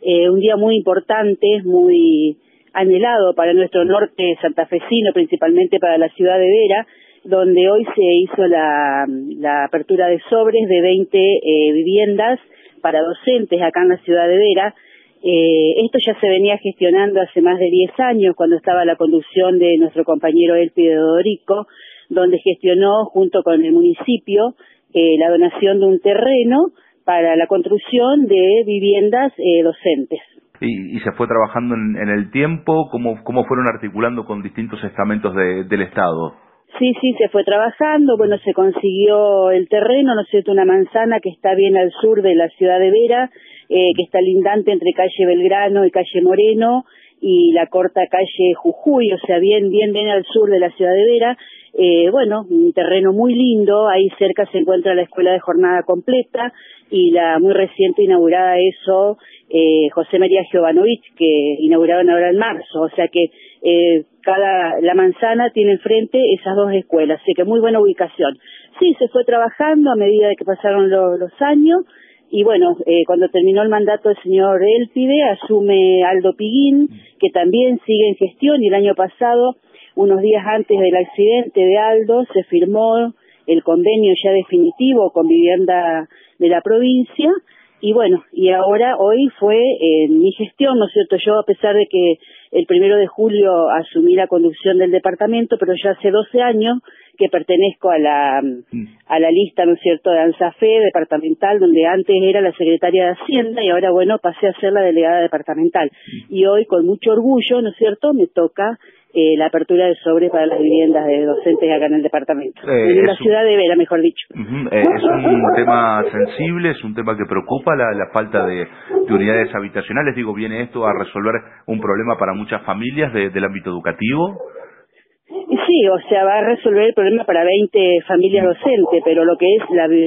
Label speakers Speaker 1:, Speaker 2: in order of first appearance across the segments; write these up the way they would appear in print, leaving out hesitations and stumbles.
Speaker 1: un día muy importante, muy anhelado para nuestro norte santafesino, principalmente para la ciudad de Vera, donde hoy se hizo la apertura de sobres de 20 viviendas para docentes acá en la ciudad de Vera. Esto ya se venía gestionando hace más de 10 años, cuando estaba la conducción de nuestro compañero Elpide Dodorico, donde gestionó junto con el municipio la donación de un terreno para la construcción de viviendas docentes.
Speaker 2: ¿Y se fue trabajando en el tiempo? ¿Cómo fueron articulando con distintos estamentos del Estado?
Speaker 1: Sí, se fue trabajando, bueno, se consiguió el terreno, ¿no es cierto?, una manzana que está bien al sur de la ciudad de Vera, que está lindante entre calle Belgrano y calle Moreno, y la corta calle Jujuy, o sea, bien al sur de la ciudad de Vera. Bueno, un terreno muy lindo, ahí cerca se encuentra la escuela de jornada completa y la muy reciente inaugurada José María Jovanovich, que inauguraron ahora en marzo, o sea que la manzana tiene enfrente esas dos escuelas, así que muy buena ubicación. Sí, se fue trabajando a medida de que pasaron los años, y bueno, cuando terminó el mandato del señor Elpide, asume Aldo Piguín, que también sigue en gestión, y el año pasado, unos días antes del accidente de Aldo, se firmó el convenio ya definitivo con Vivienda de la provincia, y bueno, y ahora hoy fue mi gestión, ¿no es cierto? Yo, a pesar de que el 1 de julio asumí la conducción del departamento, pero ya hace 12 años que pertenezco a la lista, ¿no es cierto?, de ANSAFE departamental, donde antes era la secretaria de Hacienda y ahora, bueno, pasé a ser la delegada departamental. Y hoy, con mucho orgullo, ¿no es cierto?, me toca la apertura de sobres para las viviendas de docentes acá en el departamento. En la ciudad de Vera, mejor dicho.
Speaker 2: Es un tema sensible, es un tema que preocupa, la falta de unidades habitacionales. Digo, ¿viene esto a resolver un problema para muchas familias del ámbito educativo?
Speaker 1: Sí, o sea, va a resolver el problema para 20 familias docentes, pero lo que es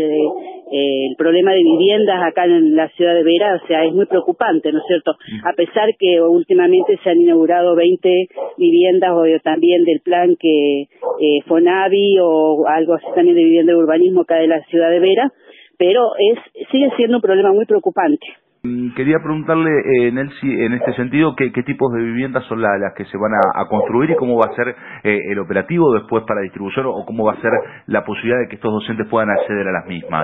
Speaker 1: el problema de viviendas acá en la ciudad de Vera, o sea, es muy preocupante, ¿no es cierto? A pesar que últimamente se han inaugurado 20 viviendas, o también del plan que Fonavi o algo así también de vivienda de urbanismo acá de la ciudad de Vera, pero sigue siendo un problema muy preocupante.
Speaker 2: Quería preguntarle, Nelsi, en este sentido, ¿qué tipos de viviendas son las que se van a construir y cómo va a ser el operativo después para distribución, o cómo va a ser la posibilidad de que estos docentes puedan acceder a las mismas?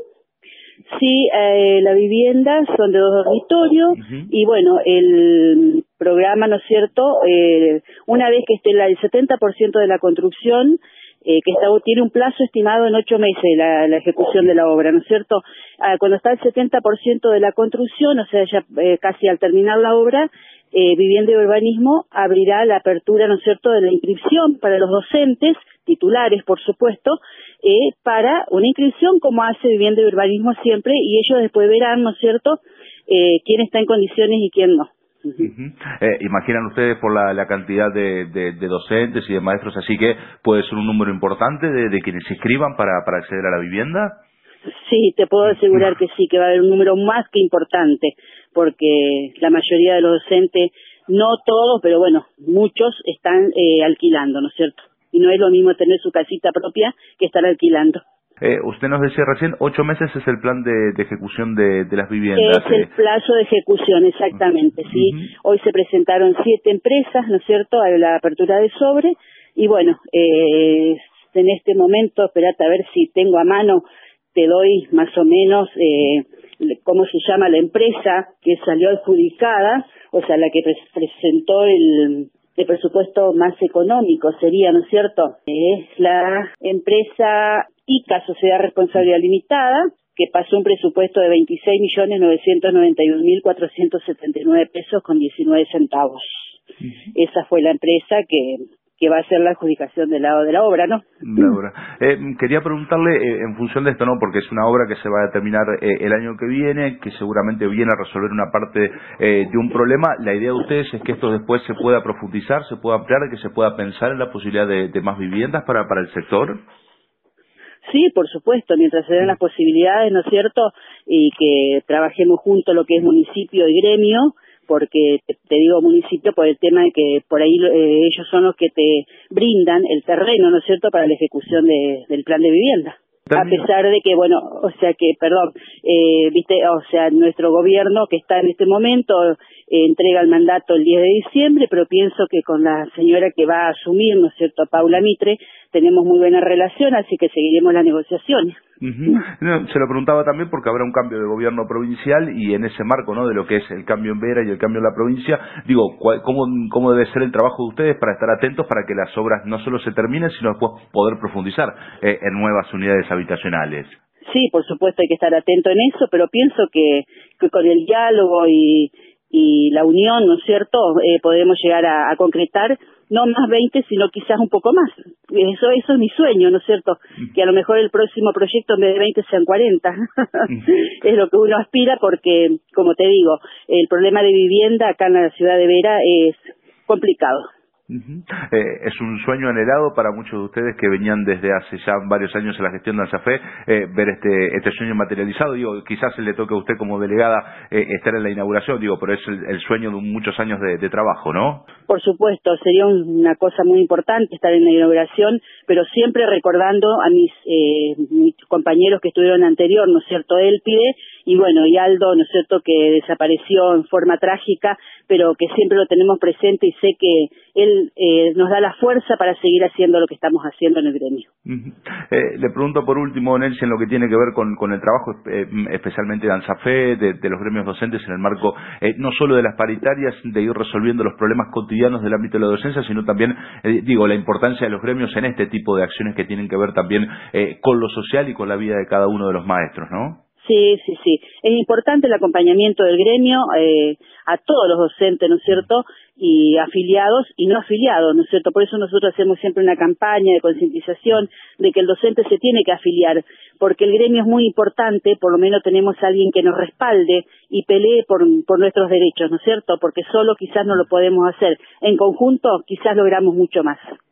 Speaker 1: Sí, la vivienda son de 2 dormitorios y bueno, el programa, ¿no es cierto?, una vez que esté el 70% de la construcción, tiene un plazo estimado en 8 meses la ejecución de la obra, ¿no es cierto? Cuando está el 70% de la construcción, o sea, ya casi al terminar la obra, Vivienda y Urbanismo abrirá la apertura, ¿no es cierto?, de la inscripción para los docentes, titulares, por supuesto, para una inscripción como hace Vivienda y Urbanismo siempre, y ellos después verán, ¿no es cierto?, quién está en condiciones y quién no.
Speaker 2: Imaginan ustedes por la cantidad de docentes y de maestros, así que puede ser un número importante de quienes se inscriban para acceder a la vivienda.
Speaker 1: Sí, te puedo asegurar que sí, que va a haber un número más que importante, porque la mayoría de los docentes, no todos, pero bueno, muchos están alquilando, ¿no es cierto? Y no es lo mismo tener su casita propia que estar alquilando.
Speaker 2: Usted nos decía recién, 8 meses es el plan de ejecución de las viviendas.
Speaker 1: Es el plazo de ejecución, exactamente, sí. Hoy se presentaron 7 empresas, ¿no es cierto?, a la apertura de sobre, y bueno, en este momento, esperate a ver si tengo a mano, te doy más o menos cómo se llama la empresa que salió adjudicada, o sea, la que presentó el presupuesto más económico sería, ¿no es cierto? Es la empresa ICA, Sociedad Responsabilidad Limitada, que pasó un presupuesto de 26.991.479 pesos con 19 centavos. Esa fue la empresa que va a hacer la adjudicación de la obra, ¿no?
Speaker 2: La obra. Quería preguntarle, en función de esto, ¿no?, porque es una obra que se va a terminar el año que viene, que seguramente viene a resolver una parte de un problema. La idea de ustedes es que esto después se pueda profundizar, se pueda ampliar, que se pueda pensar en la posibilidad de más viviendas para el sector.
Speaker 1: Sí, por supuesto, mientras se den las posibilidades, ¿no es cierto?, y que trabajemos juntos lo que es municipio y gremio, porque te digo municipio por el tema de que por ahí ellos son los que te brindan el terreno, ¿no es cierto?, para la ejecución del plan de vivienda. A pesar de que, bueno, o sea que, perdón, viste, o sea, nuestro gobierno que está en este momento entrega el mandato el 10 de diciembre, pero pienso que con la señora que va a asumir, ¿no es cierto?, Paula Mitre, tenemos muy buena relación, así que seguiremos las negociaciones.
Speaker 2: No, se lo preguntaba también porque habrá un cambio de gobierno provincial y en ese marco, ¿no?, de lo que es el cambio en Vera y el cambio en la provincia, digo, ¿cómo debe ser el trabajo de ustedes para estar atentos para que las obras no solo se terminen, sino después poder profundizar en nuevas unidades habitacionales?
Speaker 1: Sí, por supuesto hay que estar atento en eso, pero pienso que con el diálogo y la unión, ¿no es cierto?, podemos llegar a concretar no más 20, sino quizás un poco más. Eso es mi sueño, ¿no es cierto?, que a lo mejor el próximo proyecto en vez de 20 sean 40. Es lo que uno aspira porque, como te digo, el problema de vivienda acá en la ciudad de Vera es complicado.
Speaker 2: Es un sueño anhelado para muchos de ustedes que venían desde hace ya varios años en la gestión de ANSAFE, ver este sueño materializado. Digo, quizás le toque a usted como delegada estar en la inauguración, digo, pero es el sueño de muchos años de trabajo, ¿no?
Speaker 1: Por supuesto, sería una cosa muy importante estar en la inauguración, pero siempre recordando a mis compañeros que estuvieron anterior, ¿no es cierto?, Elpide, y bueno, y Aldo, ¿no es cierto?, que desapareció en forma trágica, pero que siempre lo tenemos presente y sé que él nos da la fuerza para seguir haciendo lo que estamos haciendo en el gremio.
Speaker 2: Le pregunto por último, Nelson, en lo que tiene que ver con el trabajo, especialmente de ANSAFE, de los gremios docentes en el marco no solo de las paritarias, de ir resolviendo los problemas cotidianos del ámbito de la docencia, sino también, la importancia de los gremios en este tipo de acciones que tienen que ver también con lo social y con la vida de cada uno de los maestros, ¿no?
Speaker 1: Sí. Es importante el acompañamiento del gremio a todos los docentes, ¿no es cierto?, y afiliados y no afiliados, ¿no es cierto? Por eso nosotros hacemos siempre una campaña de concientización de que el docente se tiene que afiliar, porque el gremio es muy importante, por lo menos tenemos a alguien que nos respalde y pelee por nuestros derechos, ¿no es cierto? Porque solo quizás no lo podemos hacer. En conjunto quizás logramos mucho más.